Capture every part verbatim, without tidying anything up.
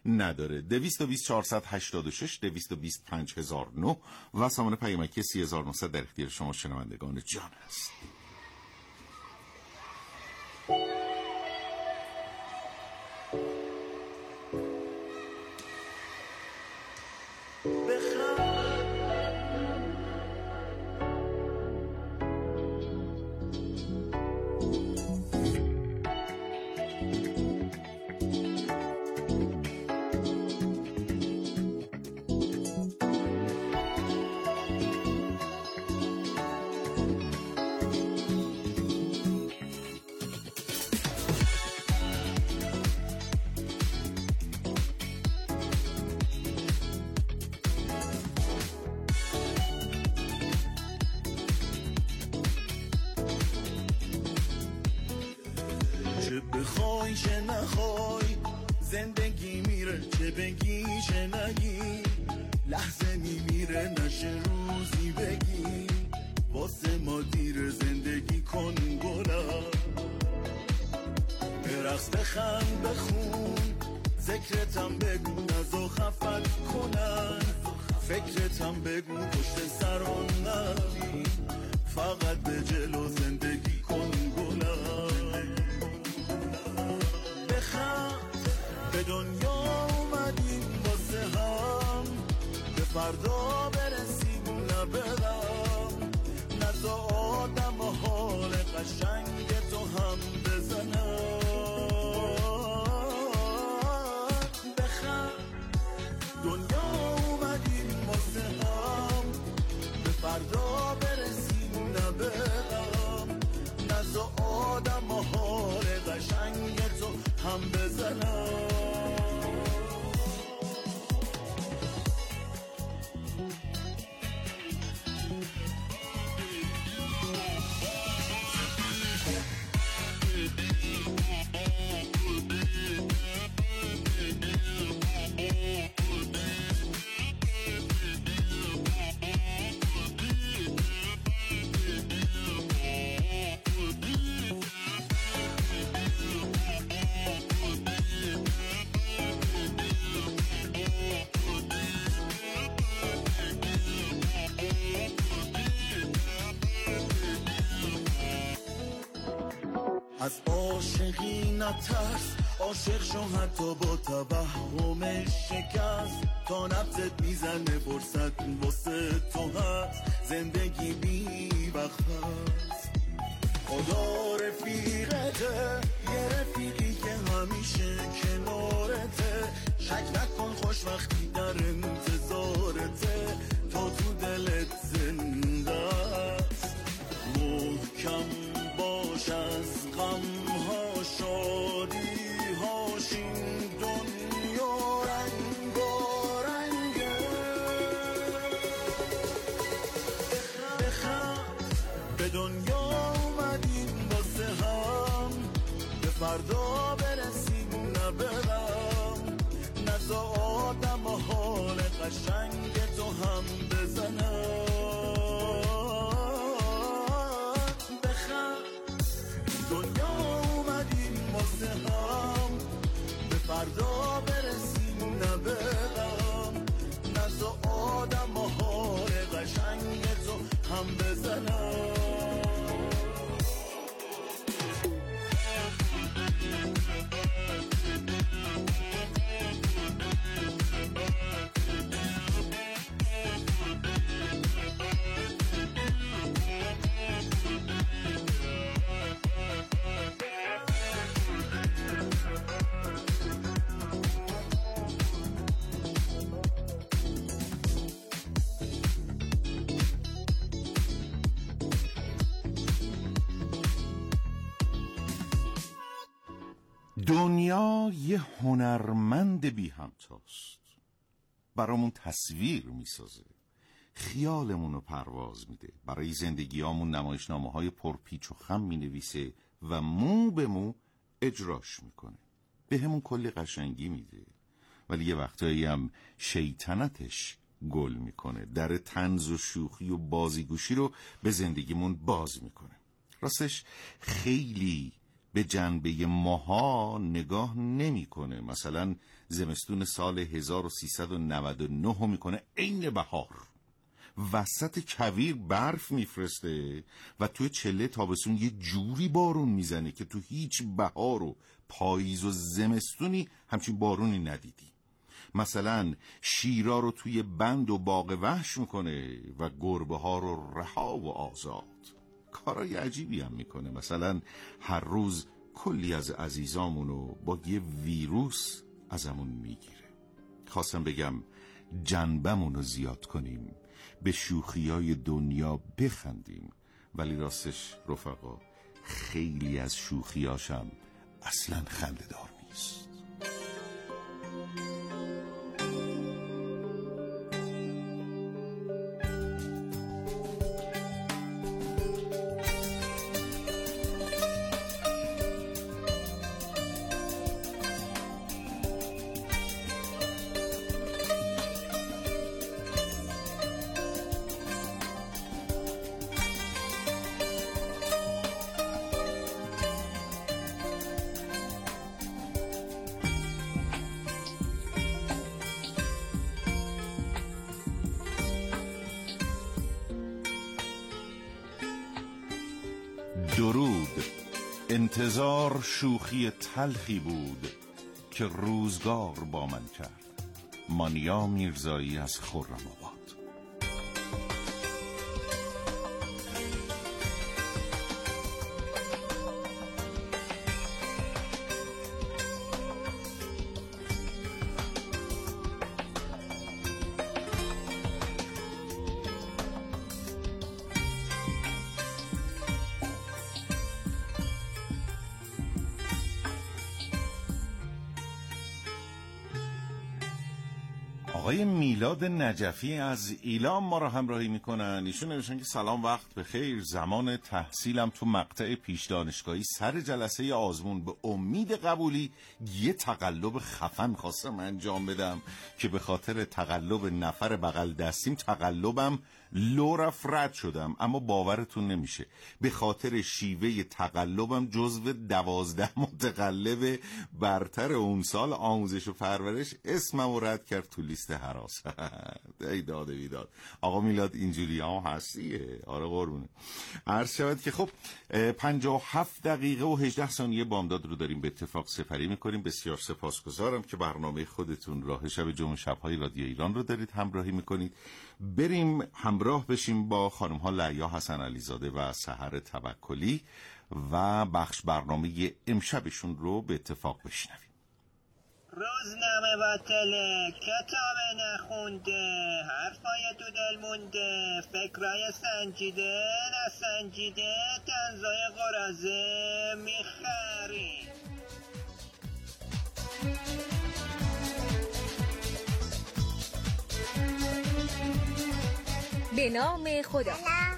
نداره. دویست و بیست چهارصد و هشتاد و شش دویست و بیست پنج هزار و نه و سامان پیامکی سی هزار و نهصد در اختیار شما شنوندگان جان است. چه بخوای چه نخوای زندگی میره، چه بگی چه نگی لحظه میمیره، نشه روزی بگی واسه ما دیر، زندگی کن گلا برقص بخند بخون ذکرتم بگو نزا خفت کنن، فکرتم بگو پشت سران نبی، فقط به جلو زندگی کن گلا بخند به دنیا اومدیم واسه هم، به فردا برسیم نبرم، نزا آدم و حال قشنگ تو هم بزنم، بخند دنیا اومدیم واسه هم، به فردا برسیم نبرم، نزا آدم و حال قشنگ تو هم بزنم. از عاشقی نترس، عاشق شو حتی با توهم شکست، تا نبضت میزنه فرصت واسه تو هست، زندگی بی وقت هست، خدا رفیقته، یه رفیقی که همیشه کنارته، شک نکن خوش وقتی در انتظارته، تا تو دلت زنده است، محکم باش از غم ها شادی هاش، این دنیا رنگ با رنگه، بخند به دنیا اومدیم واسه هم، به فردا برسیم نبرم، نزا آدم و حال قشنگ تو هم بزنم، فردا برسیم نبرم، نزا آدم و حال قشنگ تو هم بزنم. دنیا یه هنرمند بی همتاست، برامون تصویر میسازه، خیالمون رو پرواز میده، برای زندگیامون نمایشنامه های پرپیچ و خم مینویسه و مو به مو اجراش میکنه، به همون کلی قشنگی میده، ولی یه وقتایی هم شیطنتش گل میکنه، در طنز و شوخی و بازیگوشی رو به زندگیمون باز میکنه. راستش خیلی به جنبه ماها نگاه نمیکنه. مثلا زمستون سال هزار و سیصد و نود و نه میکنه عین بهار، وسط کویر برف میفرسته و توی چله تابستون یه جوری بارون میزنه که تو هیچ بهار و پاییز و زمستونی همچین بارونی ندیدی. مثلا شیرا رو توی بند و باغ وحش میکنه و گربه ها رو رها و آزاد. کارای عجیبی هم میکنه. مثلا هر روز کلی از عزیزامونو با یه ویروس ازمون میگیره. خواستم بگم جنبمونو زیاد کنیم، به شوخیای دنیا بخندیم، ولی راستش رفقا خیلی از شوخیاشم اصلا خنده‌دار نیست. درود. انتظار شوخی تلخی بود که روزگار با من کرد. مانیا میرزایی از خرم‌آباد. آقای میلاد نجفی از ایلام ما را همراهی میکنن. ایشون نوشتن که سلام، وقت بخیر. زمان تحصیلم تو مقطع پیش دانشگاهی سر جلسه آزمون به امید قبولی یه تقلب خفن خواستم انجام بدم که به خاطر تقلب نفر بغل دستیم تقلبم لو رفت رد شدم. اما باورتون نمیشه به خاطر شیوه تقلبم جزو دوازده متقلب برتر اون سال آموزش و پرورش اسمم رو رد کرد تو لیست هراس. ای داد بیداد. آقا میلاد اینجوری ها هستیه. آره قربونه. عرض شود که خب پنجاه و هفت دقیقه و هجده ثانیه بامداد رو داریم به اتفاق سپری میکنیم. بسیار سپاسگزارم که برنامه خودتون راه شب جمعه شب‌های رادیو ایران رو دارید همراهی میکنید. بریم همراه بشیم با خانم ها لعیا حسن علیزاده و سحر توکلی و بخش برنامه امشبشون رو به اتفاق بشنویم. روزنامه باطله، کتاب نخونده، حرفای تو دل مونده، فکرای سنجیده نسنجیده، دنزای قرازه میخری. به نام خدا.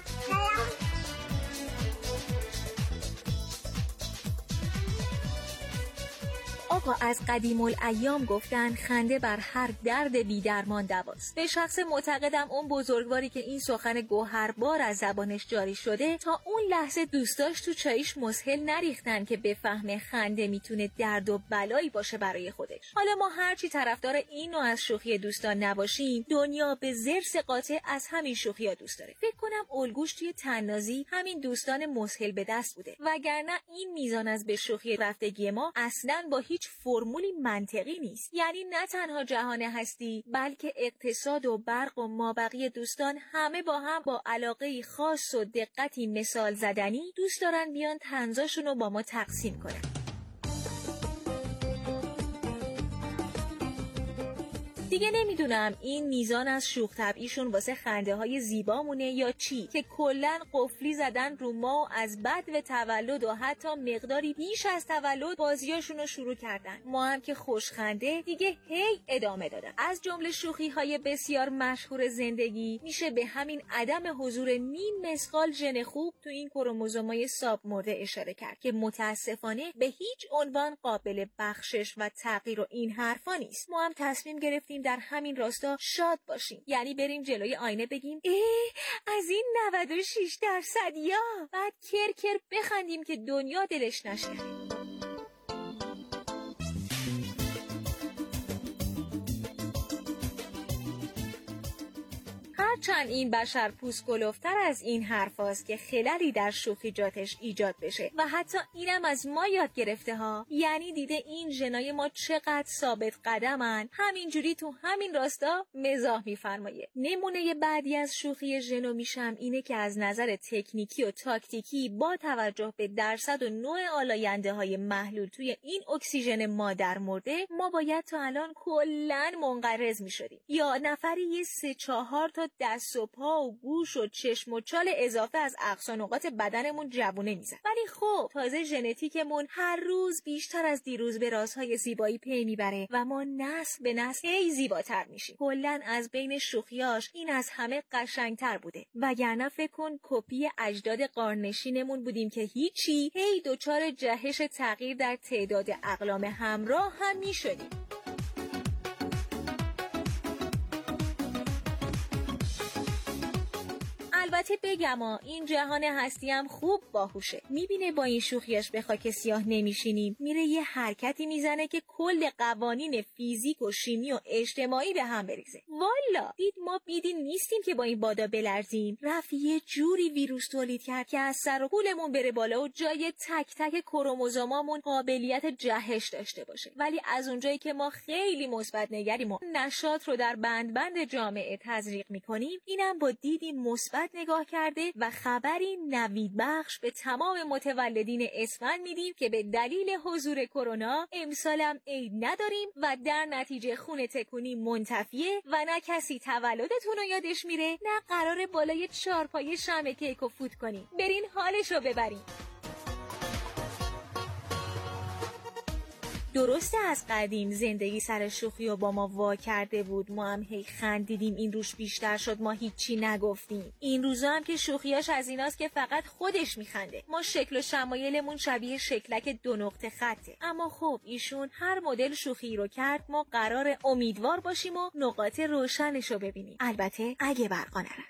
آقا از قدیم الایام گفتن خنده بر هر درد بی درمان دواست. به شخص معتقدم اون بزرگواری که این سخن گوهربار از زبانش جاری شده تا اون لحظه دوستاش تو چایش مسهل نریختن که بفهمه خنده میتونه درد و بلایی باشه برای خودش. حالا ما هرچی طرفدار این نوع از شوخی دوستان نباشیم، دنیا به ضرس قاطع از همین شوخی‌ها دوست داره. فکر کنم الگوش توی طنازی همین دوستان مسهل به دست بوده، وگرنه این میزان از به شوخی رفتگی ما اصلاً با هیچ فرمولی منطقی نیست. یعنی نه تنها جهان هستی بلکه اقتصاد و برق و مابقی دوستان همه با هم با علاقه خاص و دقتی مثال زدنی دوست دارن بیان طنزاشون رو با ما تقسیم کنن. دیگه نمیدونم این میزان از شوخ طبعیشون واسه خنده های زیبامونه یا چی که کلن قفلی زدن رو ما و از بد و تولد و حتی مقداری بیش از تولد بازیاشون رو شروع کردن. ما هم که خوشخنده دیگه هی ادامه دادن. از جمله شوخی های بسیار مشهور زندگی میشه به همین عدم حضور نیم مسقال ژن خوب تو این کروموزومای ساب مرده اشاره کرد که متاسفانه به هیچ عنوان قابل بخشش و تغییر و این حرفا نیست. ما هم تصمیم گرفتیم میتونیم در همین راستا شاد باشیم. یعنی بریم جلوی آینه بگیم ای از این نود و شش درصدیا، بعد کرکر بخندیم که دنیا دلش نشکنه. هرچند این بشر پوست کلفتر از این حرف هاست که خللی در شوخیجاتش ایجاد بشه و حتی اینم از ما یاد گرفته ها. یعنی دیده این ژنای ما چقدر ثابت قدمن، همینجوری تو همین راستا مزاح میفرمایه. نمونه بعدی از شوخی ژنو میشم اینه که از نظر تکنیکی و تاکتیکی با توجه به درصد و نوع آلاینده های محلول توی این اکسیژن مادر مرده ما باید تا الان کلن منقرض میشدیم، یا نفری یه سه چهار تا دست و پا و گوش و چشم و چال اضافه از اقصا نقاط بدنمون جوونه میزن. ولی خب تازه ژنتیکمون هر روز بیشتر از دیروز به رازهای زیبایی پی میبره و ما نسل به نسل هی زیباتر میشیم. کلن از بین شوخیاش این از همه قشنگتر بوده، وگرنه فکر کن کپی اجداد قارنشینمون بودیم که هیچی، هی دچار جهش تغییر در تعداد اقلام همراه هم میشدیم. البته بگم ها این جهان هستی هم خوب باهوشه، میبینه با این شوخیاش به خاک سیاه نمیشینیم، میره یه حرکتی میزنه که کل قوانین فیزیک و شیمی و اجتماعی به هم بریزه. والا دید ما بیدین نیستیم که با این بادا بلرزیم. رفت یه جوری ویروس تولید کرد که از سر و کولمون بره بالا و جای تک تک کروموزومامون قابلیت جهش داشته باشه. ولی از اونجایی که ما خیلی مثبت نگریم و نشاط رو در بند بند جامعه تزریق میکنیم، اینم با دیدی مثبت نگاه کرده و خبری نوید بخش به تمام متولدین اسفند میدیم که به دلیل حضور کرونا امسالم عید نداریم و در نتیجه خون تکونی منتفیه و نه کسی تولدتون رو یادش میره نه قراره بالای چارپایه شمع کیک و فوت کنیم. برین حالش رو ببریم. درسته از قدیم زندگی سر شوخی و با ما وا کرده بود، ما هم هی خندیدیم، این روش بیشتر شد ما هیچی نگفتیم. این روزا هم که شوخیاش از ایناست که فقط خودش میخنده. ما شکل و شمایلمون شبیه شکلک دو نقطه خطه. اما خب ایشون هر مدل شوخی رو کرد، ما قرار امیدوار باشیم و نقاط روشنش رو ببینیم، البته اگه برقا نرن.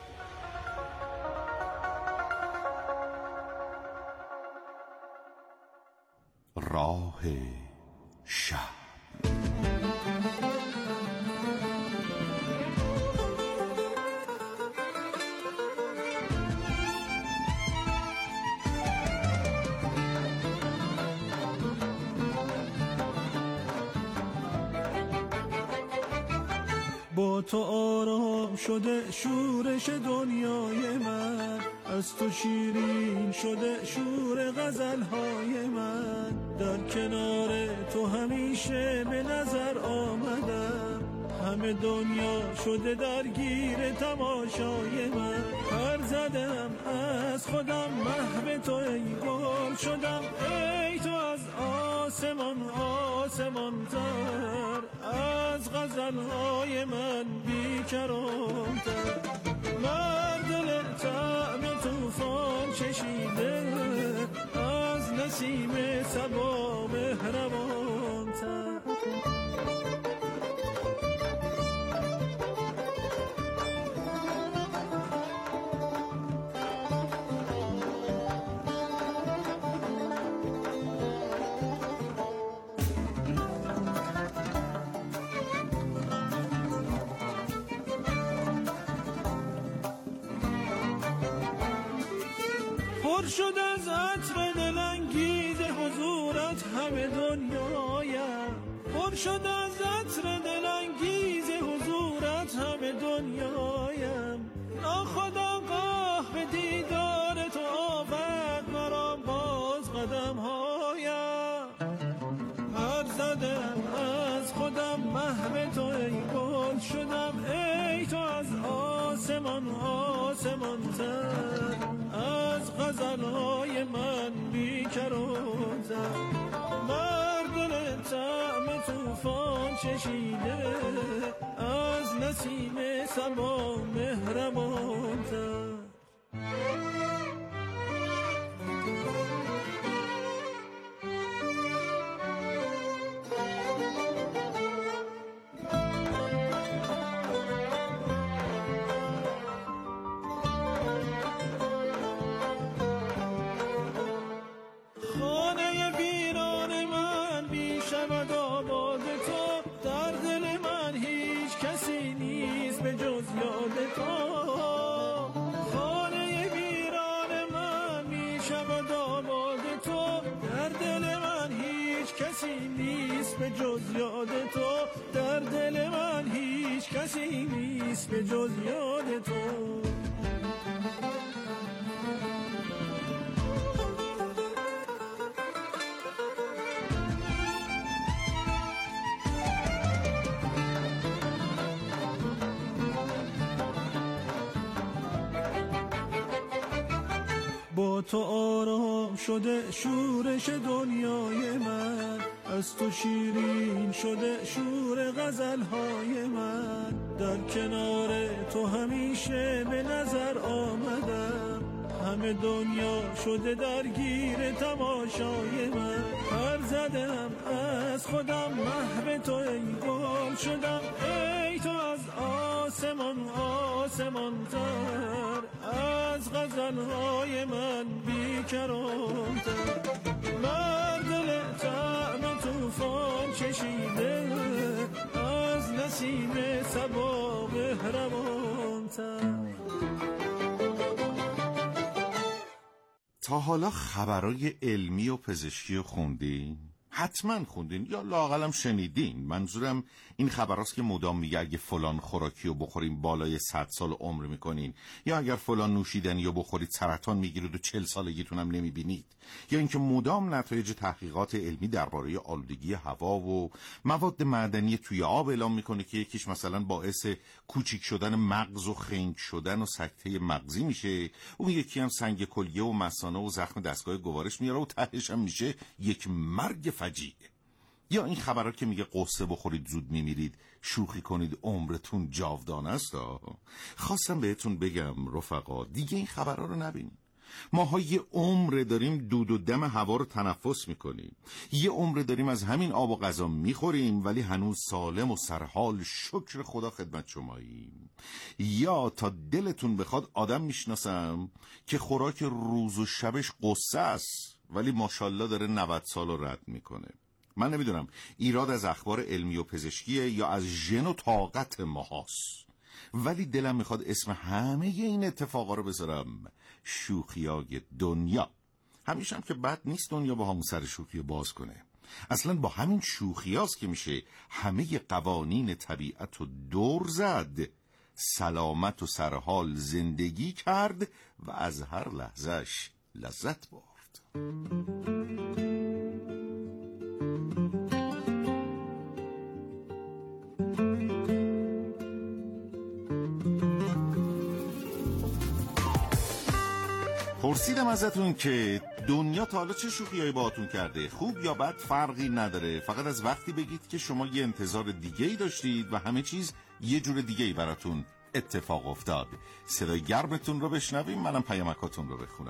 راه شب. با تو آرام شده شورش دنیای من، از تو شیرین شده شور غزلهای من، در کنار تو همیشه به نظر آمدم، همه دنیا شده درگیر تماشای من، پر زدم از خودم محو تو ای گل شدم، ای تو از آسمان آسمان تر، از غزلهای من بیکرانتر، مردل طعم توفان چشیده، از نسیم صبا مهربانتر. پر شد از عطر دلانگیز حضورت همه دنیایم، پر شد از عطر دلانگیز حضورت همه دنیایم، ناخودآگاه به دیدار تو آورد مرا باز قدمهایم، پر زدم از خودم محو تو ای گل شدم، ای تو از آسمان آسمان تر، از غزلهای من بیکرانتر، مردل طعم توفان چشیده، از نسیم صبا مهربانتر. نسیمیست به جز یاد تو. با تو آرام شده شورش دنیای من، از تو شیرین شده شور غزلهای من، در کنار تو همیشه به نظر آمدم، همه دنیا شده درگیر تماشای من، پر زدم از خودم محو تو ای گل شدم، ای تو از آسمان آسمان تر، از غزلهای من بیکران‌تر، بر دل طعم طوفان چشیده، از نسیم صبا مهربان‌تر. تا حالا خبرای علمی و پزشکی خوندین؟ حتما خوندین یا لااقلم شنیدین. منظورم این خبراست که مدام میگه اگه فلان خوراکی رو بخورین بالای صد سال عمر میکنین، یا اگر فلان نوشیدنی رو بخورید سرطان میگیرید و چل سالگیتون هم نمیبینید، یا اینکه مدام نتایج تحقیقات علمی درباره آلودگی هوا و مواد معدنی توی آب اعلام میکنه که یکیش مثلا باعث کوچیک شدن مغز و خنک شدن و سکته مغزی میشه، اون یکی هم سنگ کلیه و مثانه و زخم دستگاه گوارش میاره و تهش هم میشه یک مرگ فجیع. یا این خبرها که میگه قصه بخورید زود میمیرید، شوخی کنید عمرتون جاودانه است. خواستم بهتون بگم رفقا دیگه این خبرها رو نبینید. ماها یه عمر داریم دود و دم هوا رو تنفس میکنیم، یه عمر داریم از همین آب و غذا میخوریم ولی هنوز سالم و سرحال شکر خدا خدمت شماییم. یا تا دلتون بخواد آدم میشناسم که خوراک روز و شبش قصه است ولی ماشاءالله داره نود سال رو رد میکنه. من نمیدونم ایراد از اخبار علمی و پزشکیه یا از ژن و طاقت ماهاست، ولی دلم میخواد اسم همه این اتفاقا رو بذارم شوخیای دنیا. همیشه هم که بد نیست دنیا با همون سر شوخی باز کنه. اصلا با همین شوخی هاست که میشه همه قوانین طبیعت رو دور زد، سلامت و سرحال زندگی کرد و از هر لحظهش لذت برد. پرسیدم ازتون که دنیا تا حالا چه شوخیایی باهاتون کرده؟ خوب یا بد فرقی نداره، فقط از وقتی بگید که شما یه انتظار دیگه‌ای داشتید و همه چیز یه جور دیگه‌ای براتون اتفاق افتاد. صدای گرمتون رو بشنویم، منم پیامکاتون رو بخونم.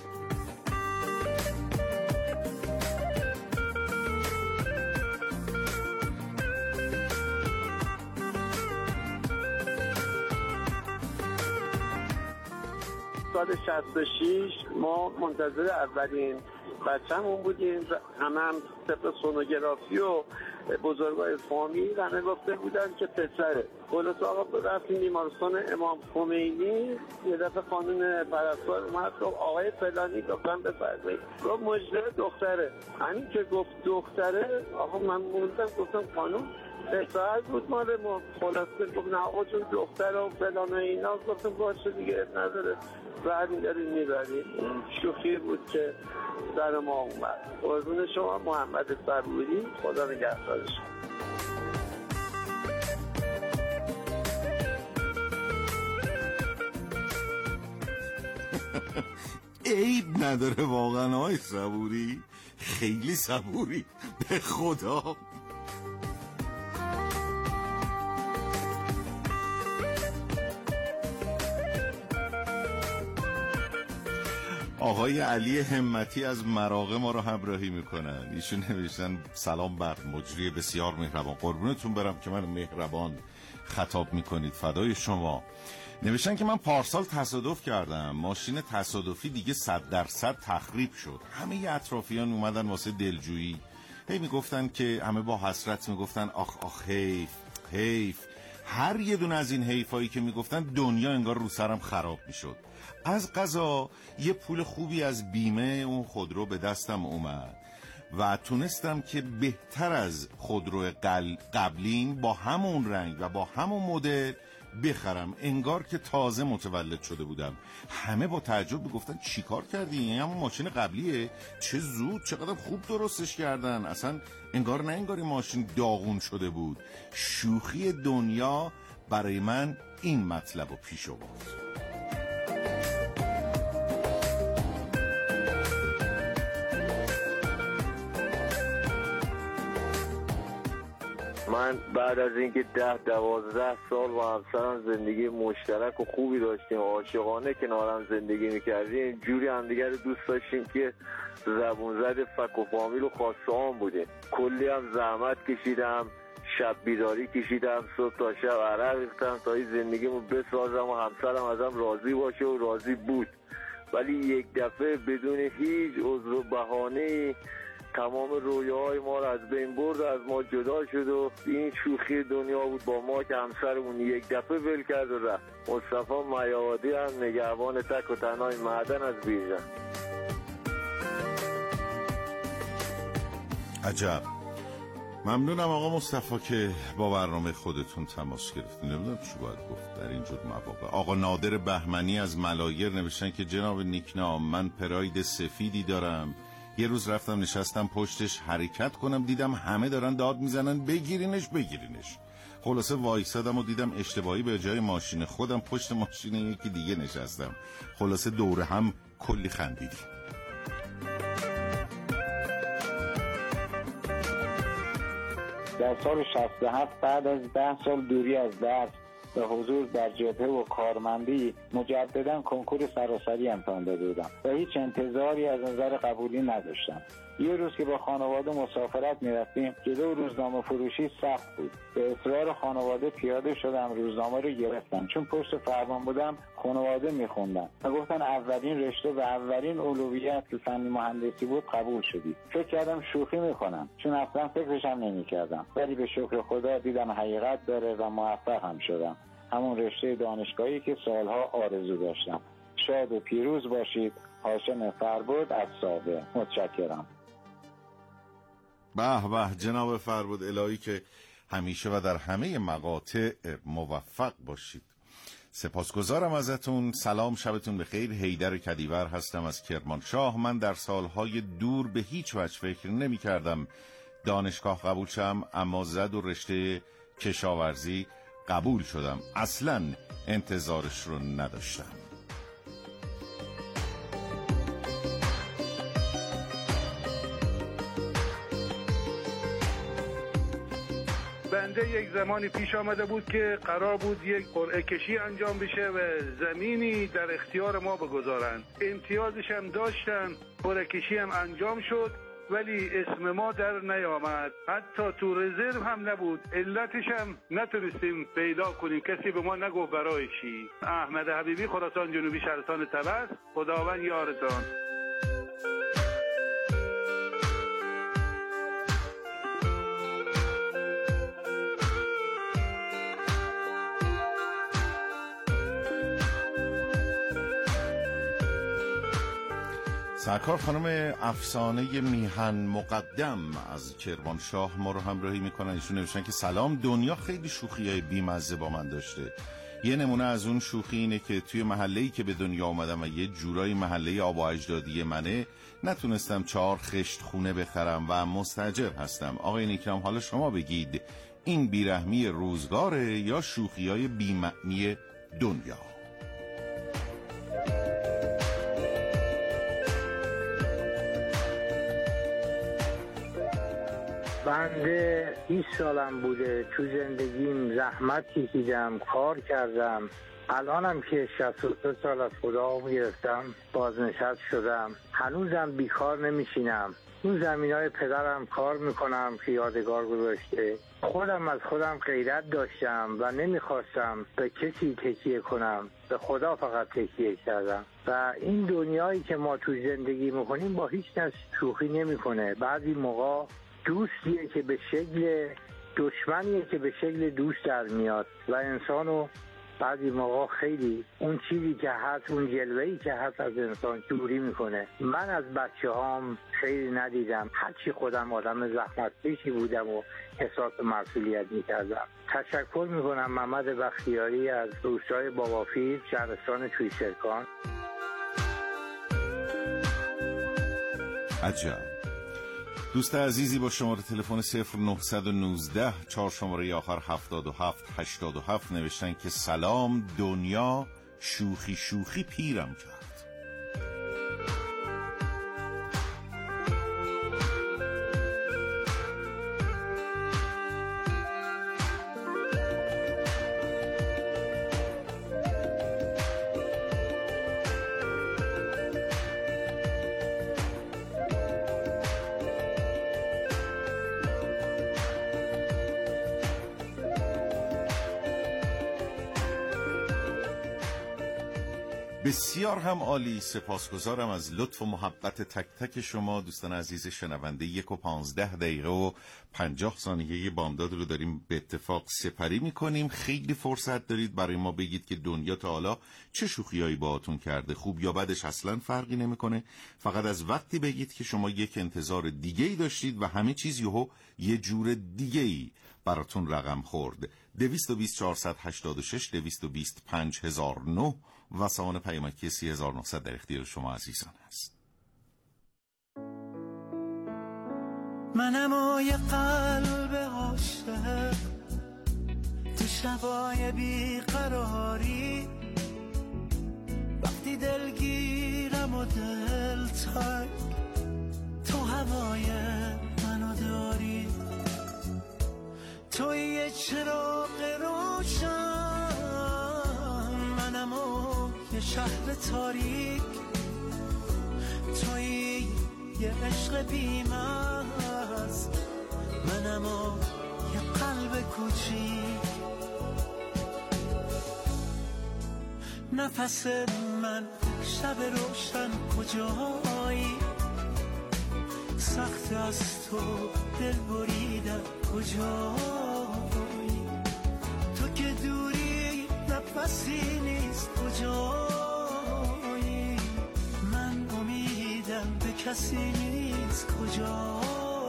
سال شصت و شش ما منتظر اولین بچه‌مون بودیم، همه هم طبق سونوگرافی و بزرگای فامیل همه گفته بودن که پسره. خلاص آقا رفتیم بیمارستان امام خمینی، یه دفعه قانون پرستار اومد گفت آقای فلانی گفتن بفرمایید، گفت مجده دختره. همین که گفت دختره آقا من موندم، گفتم قانون پسر بود مال ما. خلاصه گفت نه آقا چون دختره و فلان و اینا، گفتم باشه دیگه نداره بعد داریم میبریم. شوخی بود که سر ما اومد. قربون شما محمد صبوری، خدا نگهدارش. عیب نداره واقعا آقای صبوری، خیلی صبوری به خدا. آقای علی همتی از مراغه ما رو همراهی میکنن. ایشون نوشتن سلام بر مجری بسیار مهربان. قربونتون برم که من مهربان خطاب میکنید، فدای شما. نوشتن که من پارسال تصادف کردم، ماشین تصادفی دیگه صد درصد تخریب شد. همه اطرافیان اومدن واسه دلجویی، هی میگفتن که همه با حسرت میگفتن آخ آخ حیف حیف. هر یه دونه از این حیفایی که میگفتن دنیا انگار رو سرم خراب میشد. از قضا یه پول خوبی از بیمه اون خودرو به دستم اومد. و تونستم که بهتر از خودرو قبلین با همون رنگ و با همون مدل بخرم، انگار که تازه متولد شده بودم. همه با تعجب گفتن چی کار کردی؟ این همون ماشین قبلیه؟ چه زود، چقدر خوب درستش کردن، اصلا انگار نه انگار این ماشین داغون شده بود. شوخی دنیا برای من این مطلب رو پیش آورد. من بعد از اینکه ده دوازده سال با همسرم زندگی مشترک و خوبی داشتیم، عاشقانه کنارم زندگی میکردیم، جوری همدیگر رو دوست داشتیم که زبون زد فک و فامیل و خاصه هم بوده. کلی هم زحمت کشیدم، شب بیداری کشیدم، صبح تا شب عرق ریختم تا این زندگیمو بسازم و همسرم ازم راضی باشه و راضی بود. ولی یک دفعه بدون هیچ عذر و بهانه‌ای تمام رویاهای ما رو از بین برد، از ما جدا شد و این شوخی دنیا بود با ما که همسرمون یک دفعه ول کرد و رفت. مصطفی میاوردی هم نگهبان تک و تنهای معدن از بیژن. عجب. ممنونم آقا مصطفی که با برنامه خودتون تماس گرفتین. نمیدونم چی باید گفت در اینجور مواقع. آقا نادر بهمنی از ملایر نوشتن که جناب نیکنام، من پراید سفیدی دارم، یه روز رفتم نشستم پشتش حرکت کنم، دیدم همه دارن داد میزنن بگیرینش بگیرینش. خلاصه وایسادم و دیدم اشتباهی به جای ماشین خودم پشت ماشین یکی دیگه نشستم. خلاصه دوره هم کلی خندیدیم. در سال شصت و هفت بعد از ده سال دوری از درس به حضور در جبهه و کارمندی مجددا کنکور سراسری امتحان داده بودم و هیچ انتظاری از نظر قبولی نداشتم. یه روز که با خانواده مسافرت میرفتیم، جلو روزنامه فروشی سخت بود. به اصرار خانواده پیاده شدم، روزنامه رو گرفتم. چون پشت فرمان بودم خانواده میخوندن و گفتن اولین رشته و اولین اولویت که فنی مهندسی بود قبول شدی. فکر کردم شوخی میکنم، چون اصلا فکرش هم نمیکردم، ولی به شکر خدا دیدم حقیقت داره و موفق هم شدم. همون رشته دانشگاهی که سالها آرزو داشتم. شاد و پیروز باشید. هاشم فربود از ساوه. متشکرم. به به جناب فربود، الهی که همیشه و در همه مقاطع موفق باشید. سپاسگزارم ازتون. سلام، شبتون بخیر. حیدر کدیور هستم از کرمانشاه. من در سالهای دور به هیچ وجه فکر نمی کردم دانشگاه قبول شم، اما زد و رشته کشاورزی قبول شدم. اصلا انتظارش رو نداشتم. بنده یک زمانی پیش آمده بود که قرار بود یک قرعه کشی انجام بشه و زمینی در اختیار ما بگذارن. امتیازش هم داشتن، قرعه کشی هم انجام شد، ولی اسم ما در نیامد. حتی تو رزرو هم نبود. علتش هم نتونستیم پیدا کنیم، کسی به ما نگفت برای چی. احمد حبیبی، خراسان جنوبی، شهرستان طبس. خداوند یارتان. سرکار خانم افسانه میهن مقدم از کرمانشاه ما رو همراهی میکنن. ایشون نوشتن که سلام، دنیا خیلی شوخیای بیمزه با من داشته. یه نمونه از اون شوخی اینه که توی محله‌ای که به دنیا آمدم و یه جورایی محله آب و اجدادی منه، نتونستم چهار خشت خونه بخرم و مستاجر هستم. آقای نیکرام، حالا شما بگید این بیرحمی روزگاره یا شوخیای بی‌معنی دنیا؟ بنده بیست سالم بوده تو زندگیم زحمت کشیدم، کار کردم. الانم که شصت و سه سال از خدا گرفتم، بازنشست شدم. هنوزم بیکار نمیشینم. اون زمینای پدرم کار میکنم که یادگار گذاشته. خودم از خودم غیرت داشتم و نمیخواستم به کسی تکیه کنم، به خدا فقط تکیه کردم. و این دنیایی که ما تو زندگی میکنیم با هیچ کس شوخی نمیکنه. بعضی موقع دوستیه که به شکل دشمنیه که به شکل دوست در میاد و انسانو بعضی موقع خیلی اون چیزی که هست، اون جلوه‌ای که هست از انسان دوری میکنه. من از بچه هام خیلی ندیدم، هرچی خودم آدم زحمتکشی بودم و احساس مسئولیت میکردم. تشکر میکنم محمد بختیاری از روستای بابافیز، شهرستان چویسرکان. عجب. دوست عزیزی با شماره تلفن صفر نه یک نه چهار شماره آخر هفتاد و هفت هشتاد و هفت نوشتن که سلام، دنیا شوخی شوخی پیرم کرد. بسیار هم عالی. سپاسگزارم از لطف و محبت تک تک شما دوستان عزیز شنونده. یک و پانزده دقیقه و پنجاه ثانیه بامداد رو داریم به اتفاق سپری میکنیم. خیلی فرصت دارید برای ما بگید که دنیا تا حالا چه شوخیایی باهاتون کرده، خوب یا بدش اصلا فرقی نمیکنه. فقط از وقتی بگید که شما یک انتظار دیگه‌ای داشتید و همه چیز یهو یه جور دیگه‌ای براتون رقم خورد. دویست و بیست چهارصد و هشتاد و شش دویست و بیست پنج هزار و نه و سامان پیامکی سی هزار و نهصد در اختیار شما عزیزان است. منم و یه قلب عاشق تو شبای بیقراری، وقتی دلگیرم و دل تنگ تو هوای منو داری. توی یه چراغ روشن، منم و یه شهر تاریک، توی یه عشق بی‌مرز، منم و یه قلب کوچیک. نفس من شب روشن کجایی، سخت از تو دل بریدن کجایی، تو که دوری نفسی نیست کجایی، من امیدم به کسی نیست کجایی.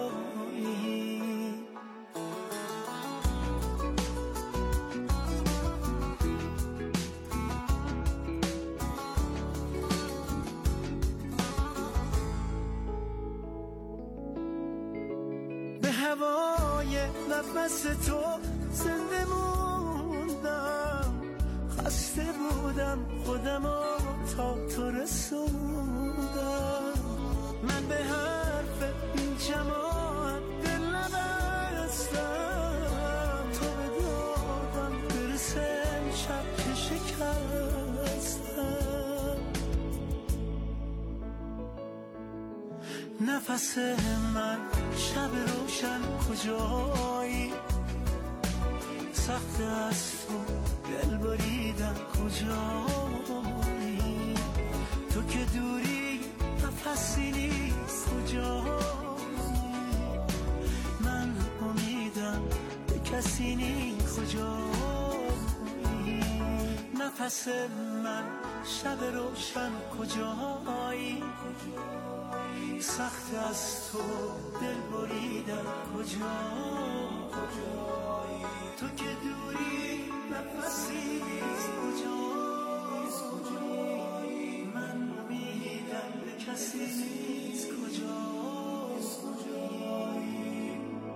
هوای نفس تو زنده موندم، خسته بودم خودمو تا تو رسوندم. من به حرف این جماعت دل نبستم، تو به دادم برسه شب که شکستم. نفس من شب روشن کجایی، سخت از تو دل بریدن کجایی، تو که دوری نفسی نیست کجایی، من امیدم به کسی نیست کجایی. نفس من شب روشن کجایی، سخت از تو دل بریدن کجایی، تو که دوری نفسی نیست کجایی، من امیدم به کسی نیست کجایی.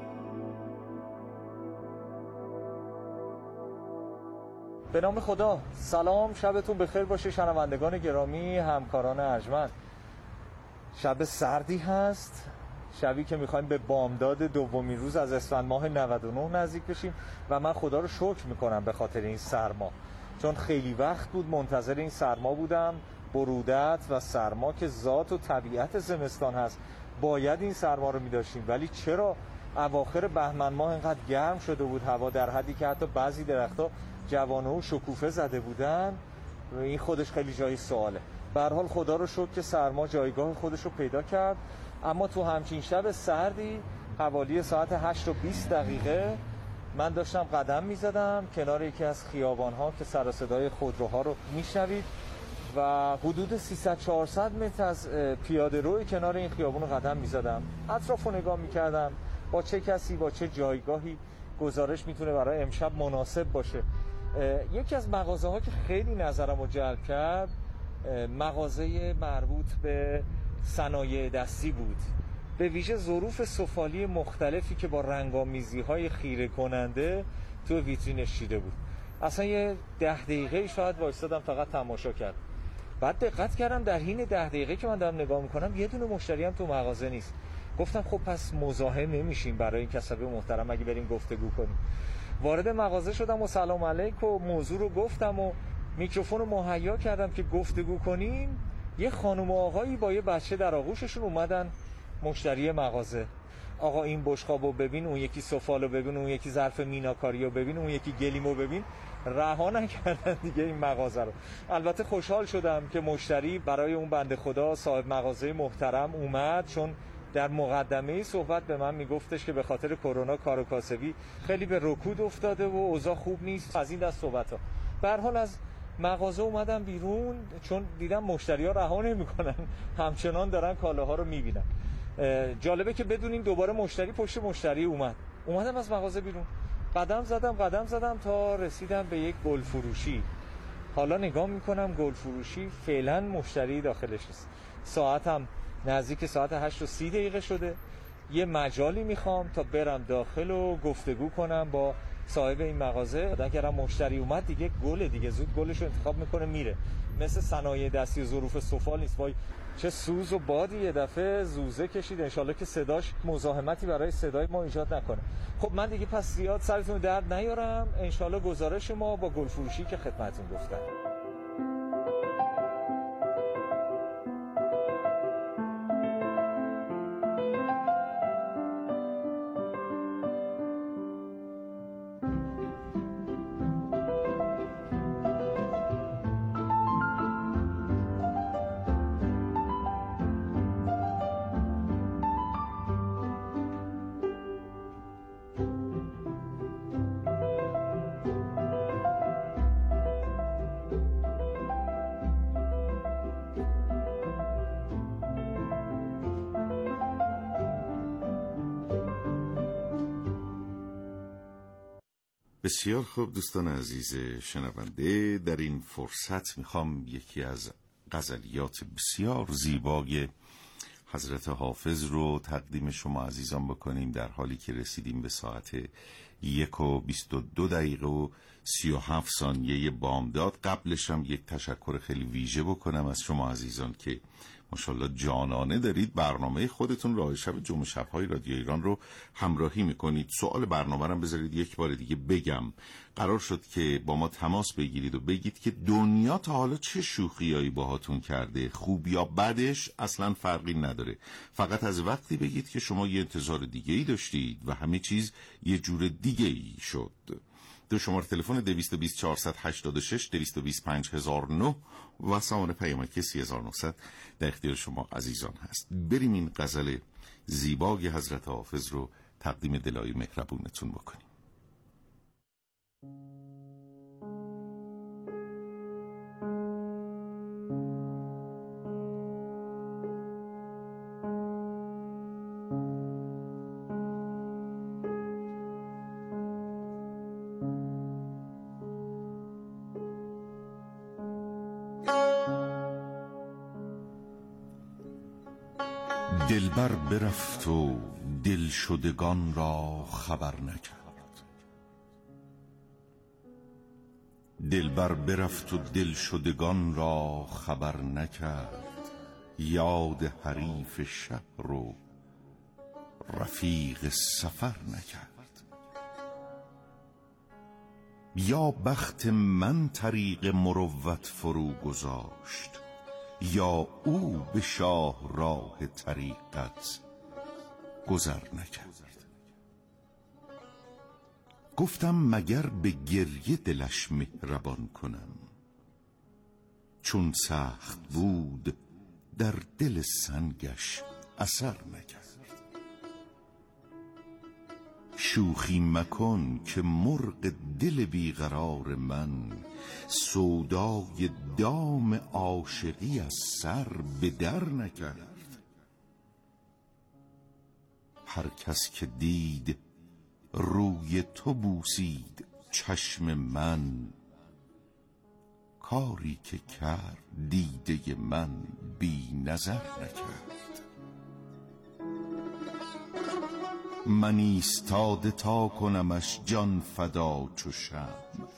به نام خدا. سلام، شبتون بخیر باشه شنوندگان گرامی، همکاران ارجمند. شب سردی هست، شبی که میخوایم به بامداد دومین روز از اسفند ماه نود و نه نزدیک بشیم و من خدا رو شکر میکنم به خاطر این سرما، چون خیلی وقت بود منتظر این سرما بودم. برودت و سرما که ذات و طبیعت زمستان هست، باید این سرما رو میداشتیم، ولی چرا اواخر بهمن ماه اینقدر گرم شده بود هوا، در حدی که حتی بعضی درختها جوانه و شکوفه زده بودن؟ این خودش خیلی جای سواله. به هر حال خدا رو شکر که سرما جایگاه خودش رو پیدا کرد. اما تو همچین شب سردی حوالی ساعت هشت و بیست دقیقه من داشتم قدم میزدم کنار یکی از خیابان‌ها که سر و صدای خودروها رو میشنوید و حدود سیصد چهارصد متر از پیاده روی کنار این خیابون رو قدم میزدم، اطراف رو نگاه میکردم با چه کسی با چه جایگاهی گزارش میتونه برای امشب مناسب باشه. یکی از مغازه ها که خیلی نظرم رو جلب کرد مغازه مربوط به صنایع دستی بود، به ویژه ظروف سفالی مختلفی که با رنگامیزی های خیره کننده تو ویترینش چیده بود. اصلا یه ده دقیقه شاید وایستادم فقط تماشا کرد. بعد دقت کردم در حین ده دقیقه که من دارم نگاه میکنم یه دونه مشتری هم تو مغازه نیست. گفتم خب پس مزاحم نمیشیم برای این کسب محترم اگه بریم گفتگو کنیم. وارد مغازه شدم و سلام علیک و موضوع رو گفتم و میکروفون رو مهیا کردم که گفتگو کنیم. یه خانم و آقایی با یه بچه در آغوششون اومدن مشتری مغازه. آقا این بشقابو ببین، اون یکی سفالو ببین، اون یکی ظرف میناکاریو ببین، اون یکی گلیمو ببین. رها نکردن دیگه این مغازه رو. البته خوشحال شدم که مشتری برای اون بنده خدا صاحب مغازه محترم اومد، چون در مقدمه صحبت به من میگفتش که به خاطر کرونا کار و کاسبی خیلی به رکود افتاده و اوضاع خوب نیست. از این دست صحبت‌ها به هر حال از مغازه اومدم بیرون چون دیدم مشتری‌ها رها نمی‌کنن، همچنان دارن کالاها رو می‌بینن. جالبه که بدونین دوباره مشتری پشت مشتری اومد. اومدم از مغازه بیرون، قدم زدم قدم زدم تا رسیدم به یک گل فروشی. حالا نگاه میکنم گل فروشی فعلا مشتری داخلش نیست. ساعتم نزدیک ساعت هشت و سی دقیقه شده. یه مجالی میخوام تا برم داخل و گفتگو کنم با صاحب این مغازه. اگرم مشتری اومد دیگه گل دیگه زود گلش رو انتخاب میکنه میره. مثل صنایع دستی و ظروف سفال نیست. وای چه سوز و بادی یه دفعه زوزه کشید. انشالله که صداش مزاحمتی برای صدای ما ایجاد نکنه. خب من دیگه پس زیاد سرتون درد نیارم. انشالله گزارش ما با گل فروشی که خدمتتون گفتم. بسیار خوب دوستان عزیز شنونده، در این فرصت میخوام یکی از غزلیات بسیار زیبای حضرت حافظ رو تقدیم شما عزیزان بکنیم، در حالی که رسیدیم به ساعت یک و بیست و دو دقیقه و سی و هفت ثانیه بامداد. قبلش هم یک تشکر خیلی ویژه بکنم از شما عزیزان که ماشاءالله جانانه دارید برنامه خودتون راه شب جمعه شب‌های رادیو ایران رو همراهی میکنید. سوال برنامه رو بذارید یک بار دیگه بگم. قرار شد که با ما تماس بگیرید و بگید که دنیا تا حالا چه شوخیایی باهاتون کرده، خوب یا بدش اصلا فرقی نداره، فقط از وقتی بگید که شما یه انتظار دیگه‌ای داشتید و همه چیز یه جور دیگه‌ای شد. دو شماره تلفن دویست و بیست چهارصد و هشتاد و شش دویست و بیست پنج هزار و نه و سامانه پیامک سی هزار و نهصد در اختیار شما عزیزان هست. بریم این غزل زیبای حضرت حافظ رو تقدیم دلای مهربونتون بکنیم. دلبر برفت و دل شدگان را خبر نکرد. دلبر برفت و دل شدگان را خبر نکرد. یاد حریف شهر و رفیق سفر نکرد. یا بخت من طریق مروت فرو گذاشت، یا او به شاه راه طریقت گذر نکرد. گفتم مگر به گریه دلش مهربان کنم، چون سخت بود در دل سنگش اثر نکرد. شوخی مکن که مرغ دل بیقرار من سودای دام عاشقی از سر به در نکرد. هر کس که دید روی تو بوسید چشم من، کاری که کرد دیده من بی نظر نکرد. من ایستاده تا کنمش جان فدا چو شمع،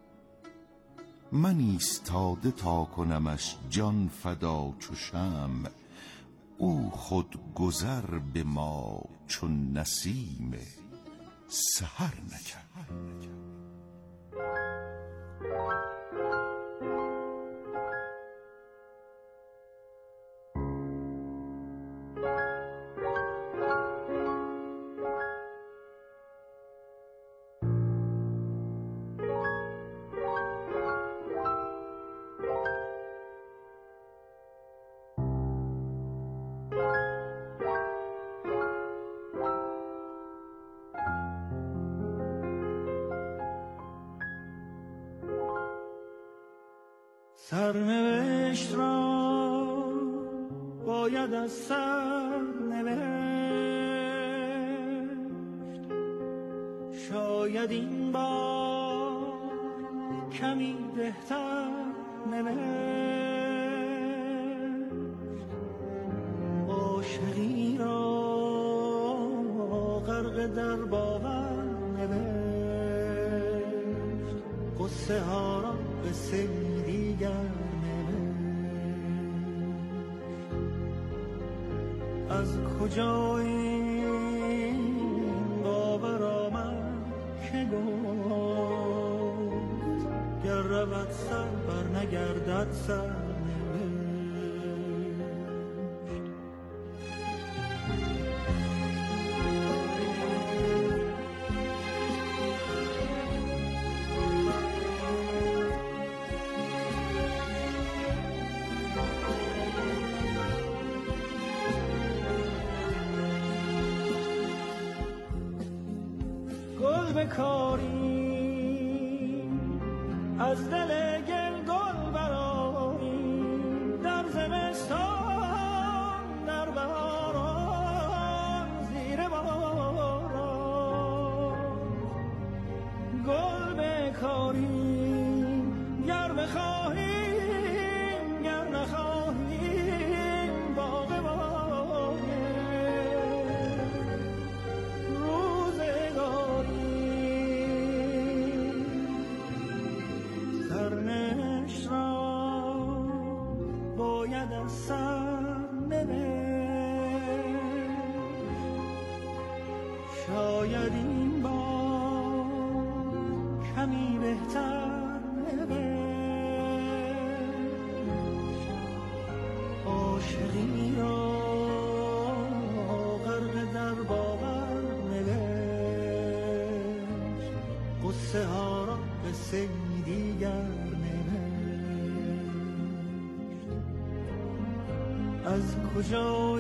من ایستاده تا کنمش جان فدا چو شمع، او خود گذر به ما چون نسیم سحر نکرد. سرنوشت را باید از سر نوشت، شاید این بار کمی بهتر نوشت. عاشقی را غرق در باور نوشت، قصه ها را به سری دیگر از کجا این باور آمد که گفت گر رود سر بر نگردد سر بکاری از دل گل گل براری، در زمستان در بهاران زیر باران گل بکاری، گر بخواهیم گر نخواهیم باغ باغ روزگاری. سرنوشت را باید از سر نوشت، شاید این بار کمی بهتر نوشت. عاشقی را غرق در باور نوشت، قصه ها را به سری دیگر از کجا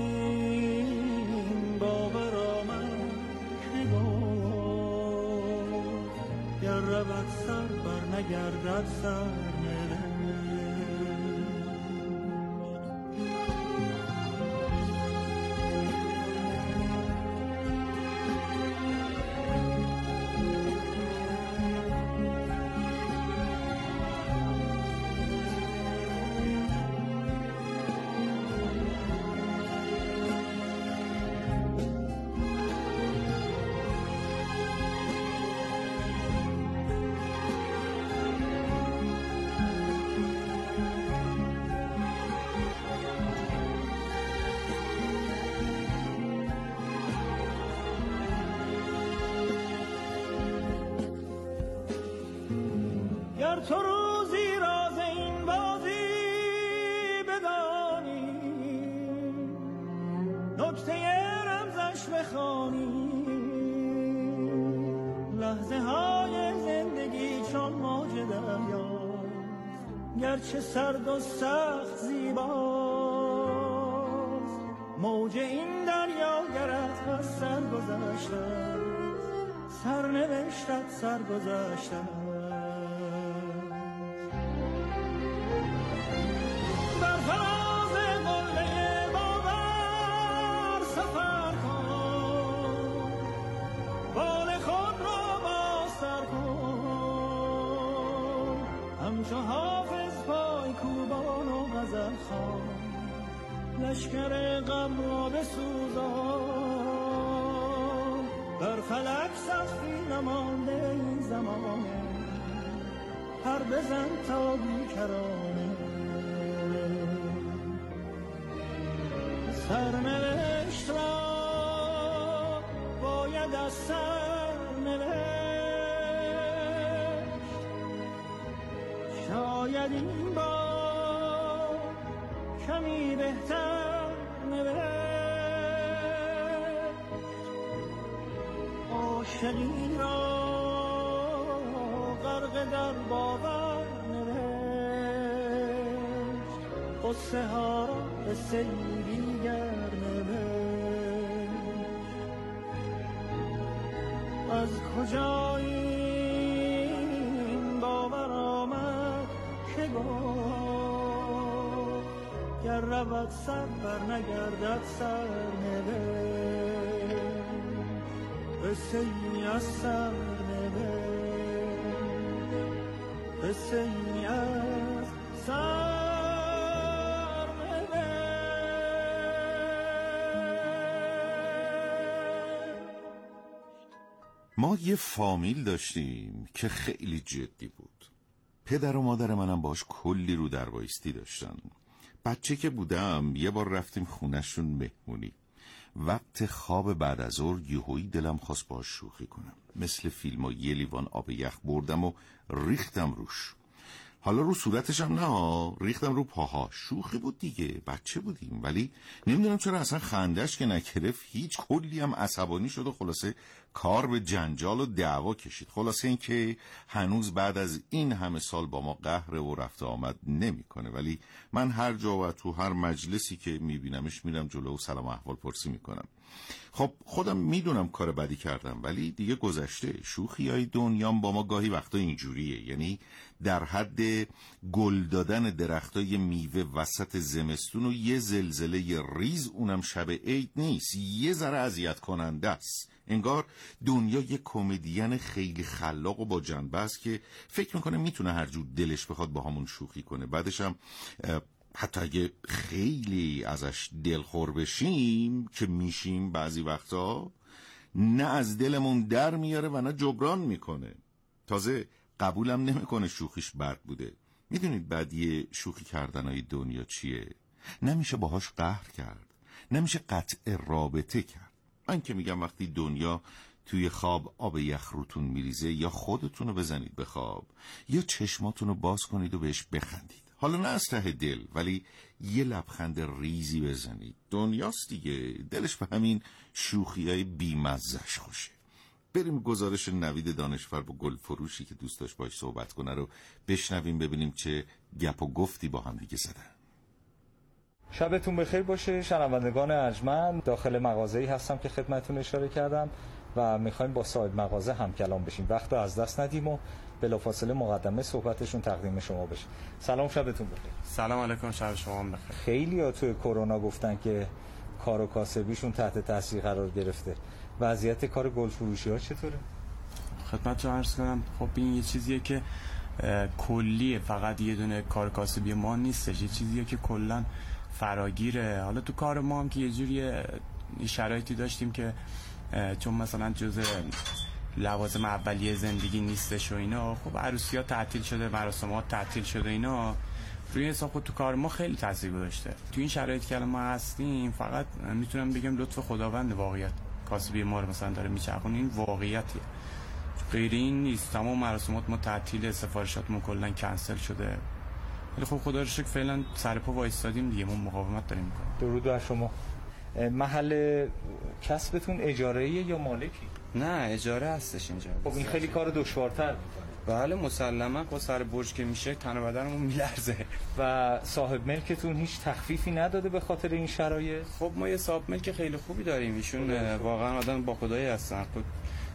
این باور آمد که گفت گر رود سر بر نگردد سر تو روزی راز این بازی بدانی، نکته رمزش بخوانی، لحظه های زندگی چون موج دریاست، گرچه سرد و سخت زیباست، موج این دریا گرت از سر گذشته سرنوشتت سرگذشتم بر فراز قله باور سفر کن بال خود را باستر کن همچو حافظ پای کوبان و غزل خوان لشکر غم را بسوزان در فلک سخفی نمانده این زمانه هر بزن تا بیکرانه سرنوشت را باید از سر نوشت شاید این بار کمی بهتر نوشت عاشقی را غرق در باور نوشت قصه ها را قصه دیگر نوشت از کجا این باور آمد که گفت گر رود سر بر نگردد سر نوشت قصه ای از سر نوشت قصه ای از سر نوشت. ما یه فامیل داشتیم که خیلی جدی بود. پدر و مادر منم باش کلی رو در بایستی داشتن. بچه که بودم یه بار رفتیم خونه‌شون مهمونی. وقت خواب بعد از ظهر یهویی دلم خواست باش شوخی کنم. مثل فیلم‌ها یه لیوان آب یخ بردم و ریختم روش. حالا رو صورتشم نه، ریختم رو پاها. شوخی بود دیگه، بچه بودیم. ولی نمیدونم چرا اصلا خندش که نگرفت، هیچ کلی هم عصبانی شد و خلاصه کار به جنجال و دعوا کشید. خلاصه این که هنوز بعد از این همه سال با ما قهر و رفت آمد نمیکنه، ولی من هر جا و تو هر مجلسی که میبینمش میرم جلو و سلام احوال پرسی میکنم. خب خودم میدونم کار بدی کردم، ولی دیگه گذشته. شوخیای دنیام با ما گاهی وقتا اینجوریه، یعنی در حد گل دادن درختای میوه وسط زمستون و یه زلزله ریز، اونم شب عید نیست، یه ذره اذیت کننده است. انگار دنیا یه کمدین خیلی خلاق و با جنبه است که فکر میکنه میتونه هر جور دلش بخواد با همون شوخی کنه. بعدش هم حتی اگه خیلی ازش دلخور بشیم که میشیم بعضی وقتا، نه از دلمون در میاره و نه جبران میکنه. تازه قبولم نمیکنه شوخیش بد بوده. میدونید بعدی شوخی کردنهای دنیا چیه؟ نمیشه باهاش قهر کرد، نمیشه قطع رابطه کرد. من که میگم وقتی دنیا توی خواب آب یخ روتون میریزه، یا خودتونو بزنید به خواب یا چشماتونو باز کنید و بهش بخندید. حالا نه از ته دل، ولی یه لبخند ریزی بزنید. دنیاست دیگه، دلش به همین شوخیای بیمزهش خوشه. بریم گزارش نوید دانشفر با گل فروشی که دوست داشت باش صحبت کنه رو بشنویم، ببینیم چه گپ و گفتی با هم دیگه زدن. شبتون بخیر باشه شنوندگان ارجمند. داخل مغازه‌ای هستم که خدمتتون اشاره کردم و میخوایم با صاحب مغازه هم کلام بشیم. وقت رو از دست ندیم و بلافاصله مقدمه صحبتشون تقدیم شما بشه. سلام، شبتون بخیر. سلام علیکم، شب شما بخیر. خیلی‌ها توی کرونا گفتن که کار و کاسبیشون تحت تاثیر قرار گرفته. وضعیت کار گل فروشی‌ها چطوره؟ خدمتتون عرض کنم، خب این یه چیزیه که کلیه، فقط یه دونه کار کاسبی ما نیستش، یه چیزیه که کلاً فراگیره. حالا تو کار ما هم که یه جوری شرایطی داشتیم که چون مثلا جزء لوازم اولیه زندگی نیستش و اینا، خب عروسی‌ها تعطیل شده، مراسمات تعطیل شده، اینا روی حساب خود تو کار ما خیلی تاثیر گذاشته. تو این شرایطی که ما هستیم، فقط میتونم بگم لطف خداوند واقعیت کاسبی ما رو مثلا داره میچرخونه، این واقعیتیه، غیر این نیست. تمام مراسمات ما تعطیل، سفارشاتمون کلا کنسل شده، ولی خب خدا رو شکر فعلا سر پا وایستادیم دیگه، ما مقاومت داریم میکنیم. درود بر شما. محل کسبتون اجاره‌ایه یا مالکی؟ نه اجاره هستش اینجا. خب این خیلی کار دشوارتر میکنه. بله مسلما، با سر برج که میشه تن و بدنمون میلرزه. و صاحب ملکتون هیچ تخفیفی نداده به خاطر این شرایط؟ خب ما یه صاحب ملک خیلی خوبی داریم، ایشون واقعا آدم با خدایی هستن.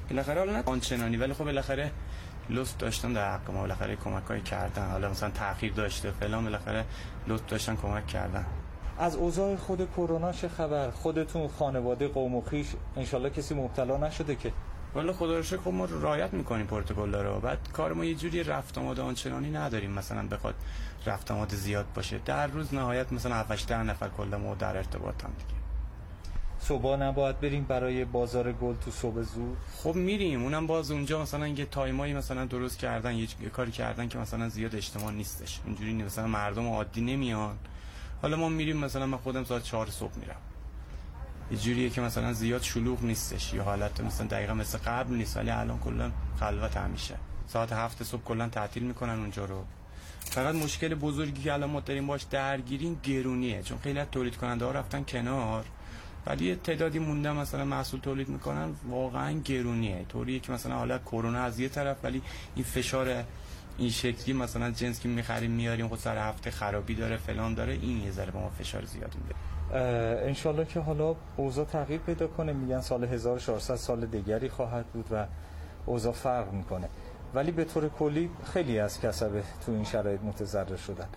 بالاخره حالا نه آنچنانی ولی خب بالاخره لطف داشتن در حق ما، بالاخره کمکای کردن، حالا مثلا تأخیر داشته فلان، بالاخره لطف داشتن کمک کردن. از اوضاع خود کرونا چه خبر؟ خودتون، خانواده، قوم و خویش انشالله کسی مبتلا نشده که؟ والا خدا رو شکر خب ما رعایت میکنیم پروتکل‌ها رو. بعد کار ما یه جوری رفت آمد آنچنانی نداریم مثلا بخواد رفت آمد زیاد باشه. در روز نهایت مثلا هفت ده نفر کل ما در ارتباط هم دیگه. صبح نباید بریم برای بازار گل تو صبح زود؟ خب میریم، اونم باز اونجا مثلا یه تایمایی مثلا درست کردن، یه کاری کردن که مثلا زیاد اجتماع نیستش، اینجوری مثلا مردم عادی نمیان. حالا ما میریم مثلا من خودم ساعت چهار صبح میرم، یه جوریه که مثلا زیاد شلوغ نیستش، یا حالت مثلا دقیقا مثل قبل نیست، ولی الان کلا خلوت همیشه. ساعت هفت صبح کلا تعطیل میکنن اونجا رو. فقط مشکل بزرگی که الان ما داریم باش درگیریم گرونیه، چون خیلی از تولید کننده ها رفتن کنار ولی تعدادی مونده مثلا محصول تولید میکنن، واقعا گرونیه. طوریه که مثلا حالا کرونا از یه طرف ولی این فشار این شکلی مثلا جنس که میخریم میاریم خود سر هفته خرابی داره فلان داره، این یه ذره به ما فشار زیاد میده. انشالله که حالا اوضاع تغییر پیدا کنه. میگن سال هزار و چهارصد سال دیگری خواهد بود و اوضاع فرق میکنه، ولی به طور کلی خیلی از کسب تو این شرایط متضرر شدن.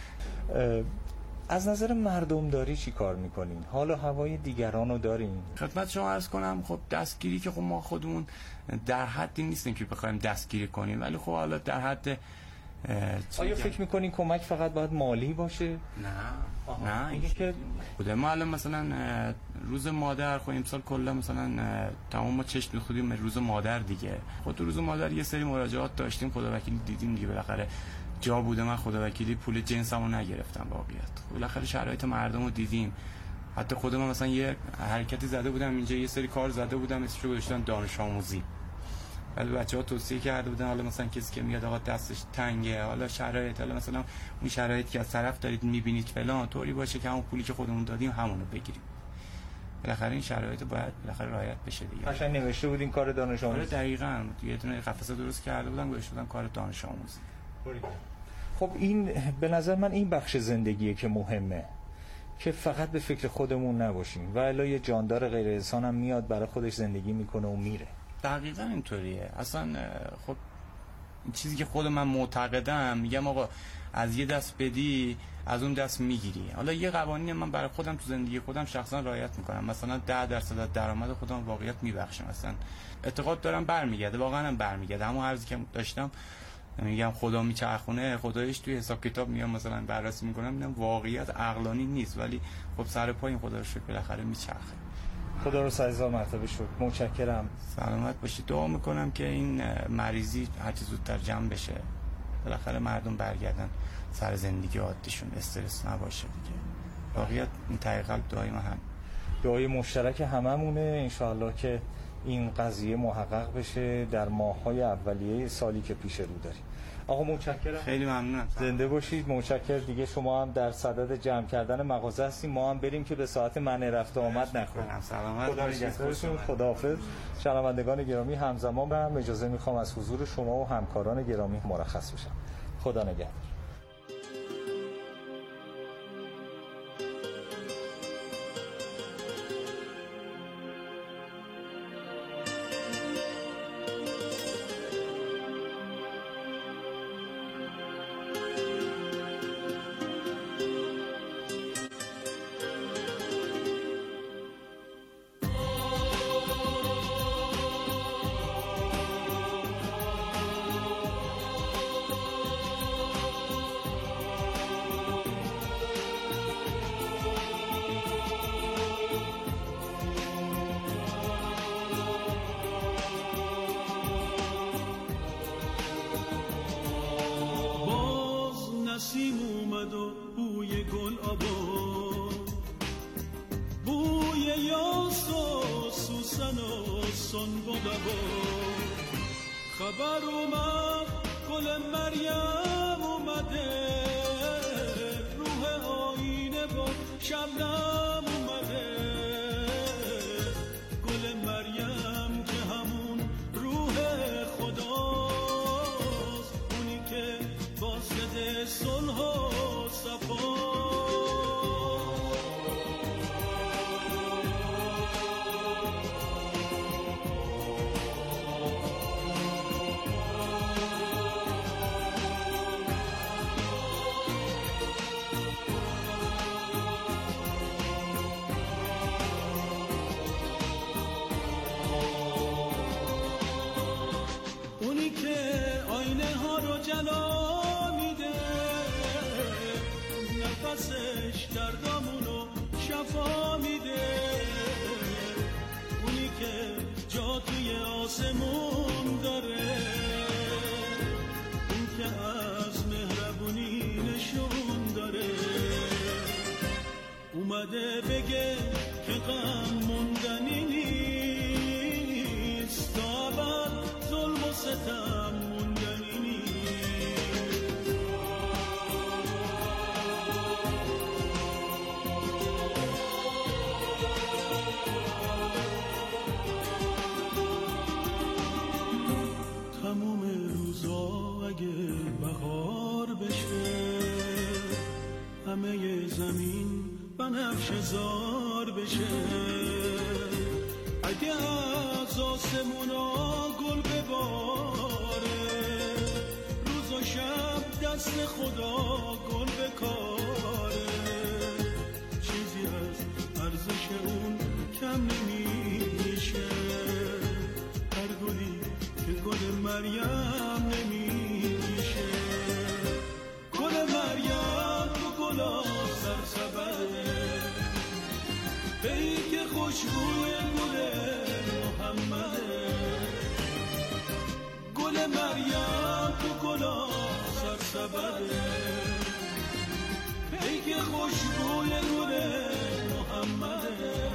از نظر مردم داری چی کار میکنین؟ حالا هوای دیگران رو دارین؟ خدمت شما عرض کنم خب دستگیری که خب ما خودمون در حدی نیستیم که بخوایم دستگیری کنیم، ولی خب حالا در حد آیا فکر میکنین کمک فقط باید مالی باشه؟ نه نه اینکه که بوده. ما الان مثلا روز مادر خب امسال کلا مثلا تمام ما چشم می‌خوریم روز مادر دیگه. خود روز مادر یه سری مراجعات داشتیم، خدا وکیلی دیدیم دیگه، بالاخره جا بوده من خدا وکیلی پول جنسمو نگرفتم واقعیت. بالاخره شرایط مردم رو دیدیم. حتی خود من مثلا یه حرکتی زده بودم اینجا، یه سری کار زده بودم اسمش رو گذاشتم دانش آموزی، ولی بچه‌ها توصیه کرده بودن حالا مثلا کسی که میاد آقا دستش تنگه، حالا شرایط حالا مثلا اون شرایطی که از طرف دارید میبینید فلان طوری باشه که همون پولی که خودمون دادیم همونو بگیریم. بالاخره این شرایط باید بالاخره رعایت بشه دیگه. قشنگ نوشته بود این کار دانش آموزی. دقیقاً یه دونه قفسه درست کرده بودم گذاشته بودم کار دانش آموزی. خب این به نظر من این بخش زندگیه که مهمه، که فقط به فکر خودمون نباشیم و الا یه جاندار غیر انسان هم میاد برای خودش زندگی میکنه و میره. دقیقاً اینطوریه. اصلا خب این چیزی که خود من معتقدم، میگم آقا از یه دست بدی از اون دست میگیری. حالا یه قوانین من برای خودم تو زندگی خودم شخصا رعایت میکنم، مثلا ده درصد از درآمد خودم واقعیت میبخشم. مثلا اعتقاد دارم برمیگرده، واقعا هم برمیگرده. همون عرضی که داشتم میگم خدا میچرخونه، خدایش توی حساب کتاب میام مثلا بررسی میکنم میگم واقعیت عقلانی نیست، ولی خب سر پای خدا رو شکر بالاخره میچرخه. خدا رو سزا مرتبه شد. متشکرم. سلامت باشید. دعا میکنم که این مریضی هر چه زودتر جمع بشه، بالاخره مردم برگردن سر زندگی عادیشون، استرس نباشه دیگه. واقعیت این ته قلب دعای من هم دعای مشترک هممونه انشاءالله که این قضیه محقق بشه در ماه‌های اولیه سالی که پیش رو داریم. آقا متشکرم. خیلی ممنونم. زنده باشید. متشکر. دیگه شما هم در صدد جمع کردن مغازه هستیم، ما هم بریم که به ساعت منع رفت و آمد نکنیم. سلامت باشید. خداحافظ. شنوندگان گرامی، همزمان هم اجازه میخوام از حضور شما و همکاران گرامی مرخص بشم. خدا نگهدار. نسیم اومد و بوی گل آباد، بوی یاس و سوسن و سنبل آباد. خبر اومد گل مریم اومده، روح آینه و شبنم اومده. گل مریم که همون روح خداست، اونی که باسد صلح و صفا. جلا میده، نفسش دردامونو شفا میده، اونی که جا توی آسمون داره، اون که از مهربونی نشون داره، اومده بگه که غم موندنی نیست، تا ابد ظلم و ستم موندنی نیست. تموم روزا اگه بهار بشه، همه زمین بنفش زار بشه، اگه از آسمونا گل بباره، روز و شب دست خدا گل بکاره، چیزی از ارزش اون کم نمیشه، هر گلی که گل مریم نمیشه، گل مریم تو گلا سرسبره، پیک خوشبوی گل محمده، گل مریم تو گلا سرسبره، پیک خوشبوی گل محمده.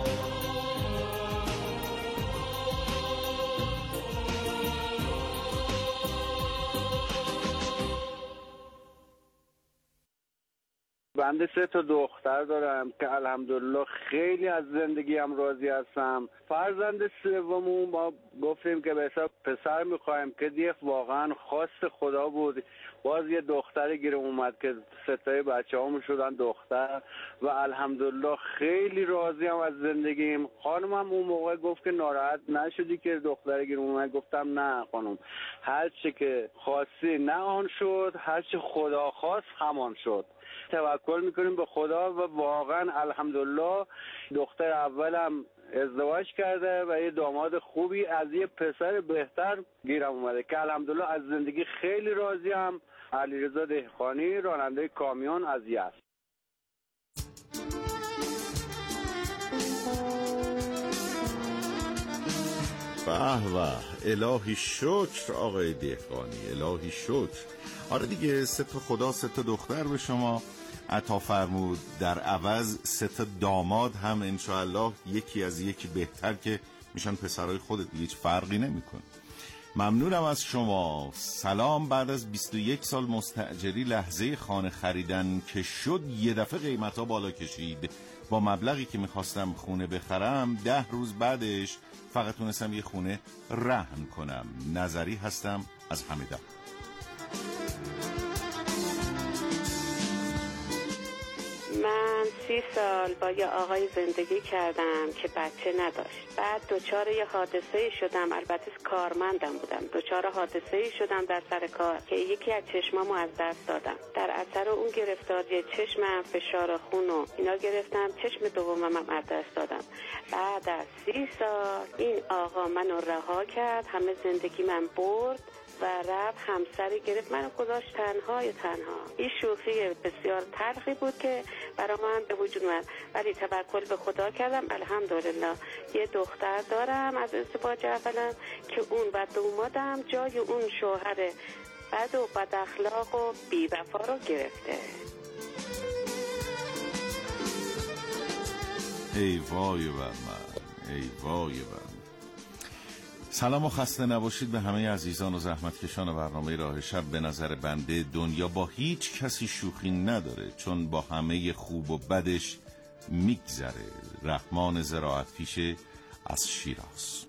بنده سه تا دختر دارم که الحمدلله خیلی از زندگیم راضی هستم. فرزند سوممون ما گفتیم که به حساب پسر میخوایم که دیگه واقعا خواست خدا بود، باز یه دختر گیرم اومد که ستای بچه همون شدن دختر و الحمدلله خیلی راضی هم از زندگیم. خانمم اون موقع گفت که ناراحت نشدی که دختر گیرم اومد؟ گفتم نه خانم، هر چی که خواستی نه آن شد، هر چی خدا خواست همان شد. توکل میکنیم به خدا و واقعا الحمدلله دختر اولم ازدواج کرده و یه داماد خوبی از یه پسر بهتر گیرم اومده که الحمدلله از زندگی خیلی راضیم. علیرضا دهقانی، راننده کامیون از یزد. به به، الهی شکر آقای دهقانی، الهی شکر. آره دیگه، سه تا خدا سه تا دختر به شما عطا فرمود، در عوض سه تا داماد هم انشاءالله یکی از یکی بهتر که میشن پسرای خودت، هیچ فرقی نمیکنه. ممنونم از شما. سلام. بعد از بیست و یک سال مستاجری لحظه خانه خریدن که شد یه دفعه قیمتا بالا کشید. با مبلغی که میخواستم خونه بخرم ده روز بعدش فقط تونستم یه خونه رهن کنم. نظری هستم از حمیده. من سی سال با یه آقای زندگی کردم که بچه نداشت. بعد دوچار یه حادثه شدم، البته کارمندم بودم، دوچار حادثه شدم در سر کار که یکی از چشمامو از دست دادم. در اثر اون گرفتاری چشمم فشار خون و اینا گرفتم، چشم دومم هم از دست دادم. بعد از سی سال این آقا منو رها کرد، همه زندگی من برد و رفت همسری گرفت، منو گذاشت تنهای تنها. این شوخی بسیار تلخی بود که برای من به وجود اومد، ولی توکل به خدا کردم. الحمدلله یه دختر دارم از ازدواج اولا که اون و دومادم جای اون شوهر بد و بد اخلاق و بی وفا رو گرفته. ای وای بر من، ای وای بر من. سلام و خسته نباشید به همه عزیزان و زحمتکشان برنامه راه شب. به نظر بنده دنیا با هیچ کسی شوخی نداره، چون با همه خوب و بدش میگذره. رحمان زراعت پیشه از شیراز.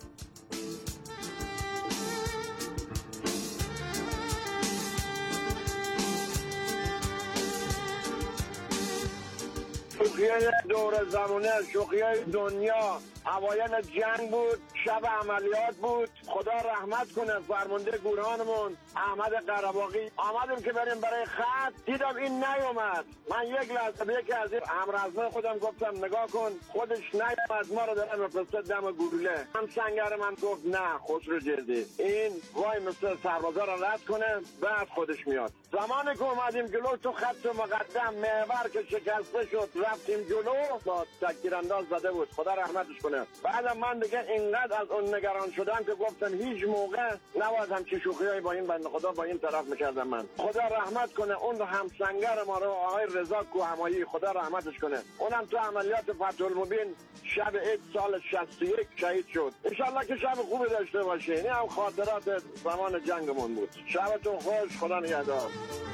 شوخیای دور زمانه، شوخیای دنیا. اوایل جنگ بود، شب عملیات بود. خدا رحمت کنه فرمانده گورانمون احمد قره‌باغی. آمدیم که بریم برای خط، دیدم این نیومد. من یک لحظه به یکی از این همرزمه خودم گفتم نگاه کن، خودش نیومد، ما رو دارن میفرسته دم گلوله. هم سنگر من گفت نه خسرو جدی این وای مثل سربازا رو رد کنه بعد خودش میاد. زمانی که اومدیم جلو تو خط مقدم محور که شکسته شد رفتیم جلو، با تکتیرانداز زده بود. خدا رحمتش کنه. بعدم من دیگه اینقدر از اون نگران شدم که گفتم هیچ موقع نباید همچین شوخیایی با این بنده خدا با این طرف میکردم. من خدا رحمت کنه اون همسنگر ما رو آقای رضا کوهمایی، خدا رحمتش کنه، اونم تو عملیات فتح المبین شب عید سال شصت و یک شهید شد. انشالله که شب خوبی داشته باشه. این هم خاطرات زمان جنگمون بود. شبتون خوش، خدا نگهدار.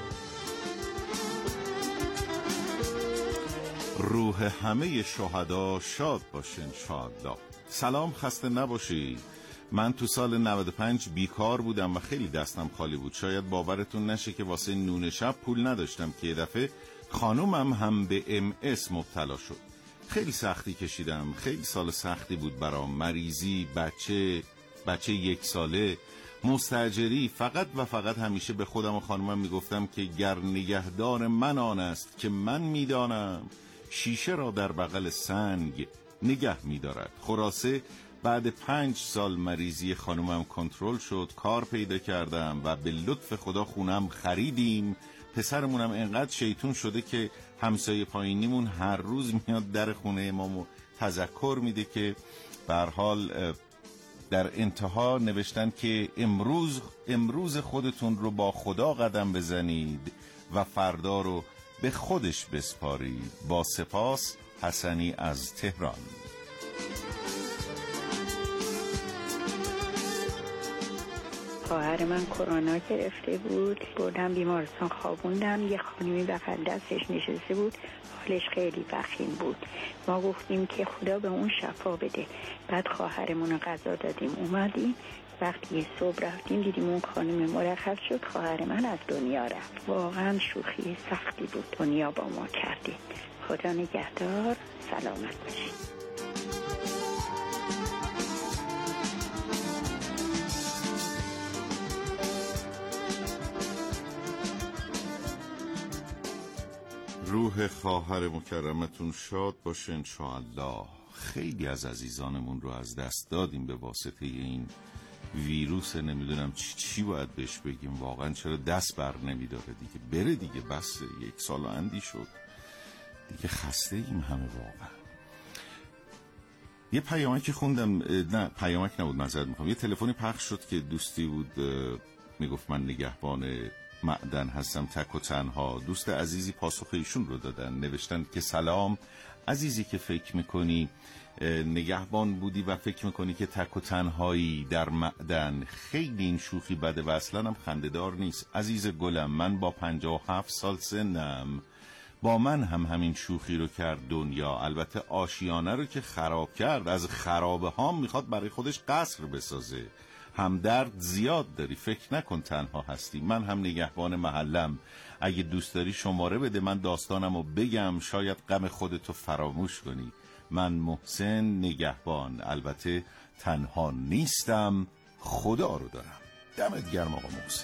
روح همه شهدا شاد باشه انشاءالله. سلام، خسته نباشید. من تو سال نود و پنج بیکار بودم و خیلی دستم خالی بود. شاید باورتون نشه که واسه نون شب پول نداشتم که یه دفعه خانومم هم به ام اس مبتلا شد. خیلی سختی کشیدم، خیلی سال سختی بود برام. مریضی، بچه بچه یک ساله، مستاجری. فقط و فقط همیشه به خودم و خانومم میگفتم که گر نگهدار من آن است که من میدانم شیشه را در بغل سنگ نگه میدارد. خلاصه بعد پنج سال مریضی خانومم کنترل شد، کار پیدا کردم و به لطف خدا خونم خریدیم. پسرمونم انقدر شیطون شده که همسایه پایینیمون هر روز میاد در خونه ما تذکر میده که به هر حال در انتها نوشتن که امروز امروز خودتون رو با خدا قدم بزنید و فردا رو به خودش بسپارید. با سپاس، حسنی از تهران. خواهر من کرونا گرفته بود، بردم بیمارستان خوابوندم. یه خانمی بغل دستش نشسته بود، حالش خیلی وخیم بود. ما گفتیم که خدا به اون شفا بده. بعد خواهرمون رو غذا دادیم اومدیم. وقتی صبح رفتیم دیدیم اون خانم مرخص شد، خواهر من از دنیا رفت. واقعا شوخی سختی بود دنیا با ما کردیم. خدا نگهدار، سلامت باشید. روح خواهر مکرمتون شاد باشه انشاءالله. خیلی از عزیزانمون رو از دست دادیم به واسطه این ویروس. نمیدونم چی چی باید بهش بگیم. واقعا چرا دست بر نمیداره دیگه. بره دیگه، بس یک سال اندی شد دیگه، خسته ایم همه واقعا. یه پیامکی خوندم، نه پیامک نبود، معذرت میخوام، یه تلفنی پخش شد که دوستی بود میگفت من نگهبان معدن هستم تک و تنها. دوست عزیزی پاسخ ایشون رو دادن، نوشتن که سلام عزیزی که فکر میکنی نگهبان بودی و فکر میکنی که تک و تنهایی در معدن. خیلی این شوخی بده و اصلا هم خنده‌دار نیست. عزیز گلم، من با پنجاه و هفت سال سنم، با من هم همین شوخی رو کرد دنیا. البته آشیانه رو که خراب کرد، از خرابه ها میخواد برای خودش قصر بسازه. همدرد زیاد داری، فکر نکن تنها هستی. من هم نگهبان محلم، اگه دوست داری شماره بده من داستانم رو بگم، شاید غم خودتو فراموش کنی. من محسن نگهبان، البته تنها نیستم، خدا رو دارم. دمت گرم آقا محسن.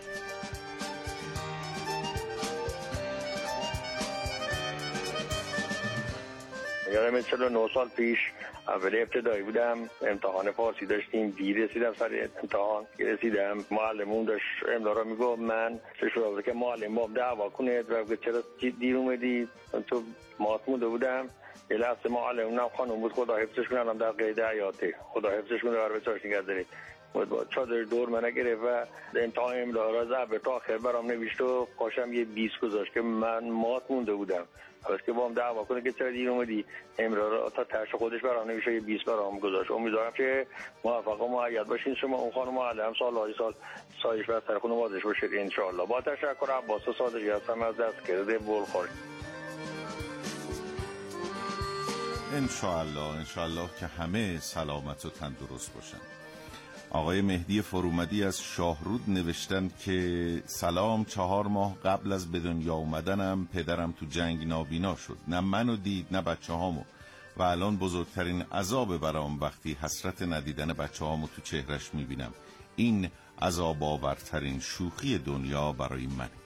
یادم چهل و نه سال پیش اول ابتدایی بودم، امتحان فارسی داشتیم، دیر رسیدم سر امتحان که رسیدم معلمون داشت املا رو میگفت، من چه شده که معلم بام دعوا کنه و گفت چرا دیر اومدی، تو مات مونده بودم. یه لحظه معلمونم خانم بود، خدا حفظش کنه، الان در قید حیاته، خدا حفظش کنه برای بچه‌اش نگه داره. با چادر دور من گرفت و امتحان املا را زبر تا آخر برام نوشت و پاشم یه بیست گذاشت که من مات مونده بودم. حالا که با هم دعوا کنه که چرا دیر اومدی، امرا را تا ترش خودش برام نوشته یه بیست برام گذاشت. امیدوارم که موفق و مؤید باشین شما. اون خانم معلم سالهای سال سایش بر سر خانواده‌اش باشه ان شاء الله. با تشکر. عباس صادقی هستم از دستگرد بلخاری. ان شاء الله ان شاء الله که همه سلامت و تندرست باشن. آقای مهدی فرومدی از شاهرود نوشتن که سلام، چهار ماه قبل از به دنیا اومدنم پدرم تو جنگ نابینا شد. نه منو دید نه بچه هامو و الان بزرگترین عذاب برام وقتی حسرت ندیدن بچه هامو تو چهرش میبینم. این عذاب آورترین شوخی دنیا برای من.